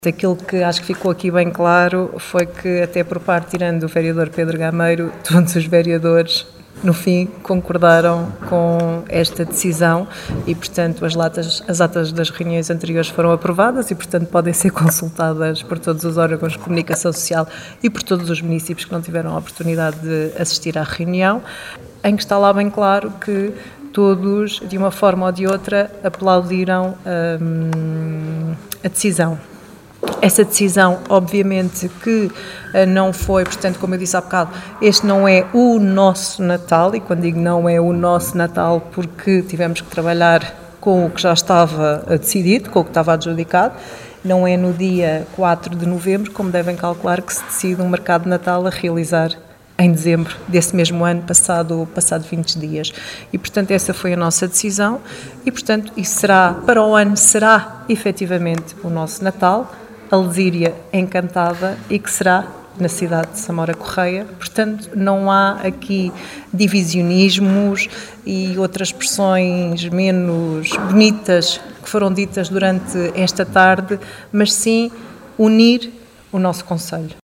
Aquilo que acho que ficou aqui bem claro foi que, até por parte, tirando o vereador Pedro Gameiro, todos os vereadores, no fim, concordaram com esta decisão e, portanto, as atas das reuniões anteriores foram aprovadas e, portanto, podem ser consultadas por todos os órgãos de comunicação social e por todos os municípios que não tiveram a oportunidade de assistir à reunião, em que está lá bem claro que todos, de uma forma ou de outra, aplaudiram a decisão. Essa decisão, obviamente, que não foi, portanto, como eu disse há bocado, este não é o nosso Natal, e quando digo não é o nosso Natal, porque tivemos que trabalhar com o que já estava decidido, com o que estava adjudicado, não é no dia 4 de novembro, como devem calcular, que se decide um mercado de Natal a realizar em dezembro desse mesmo ano, passado 20 dias. E, portanto, essa foi a nossa decisão e, portanto, isso será, para o ano, será efetivamente o nosso Natal, a Lesíria encantada, e que será na cidade de Samora Correia. Portanto, não há aqui divisionismos e outras expressões menos bonitas que foram ditas durante esta tarde, mas sim unir o nosso concelho.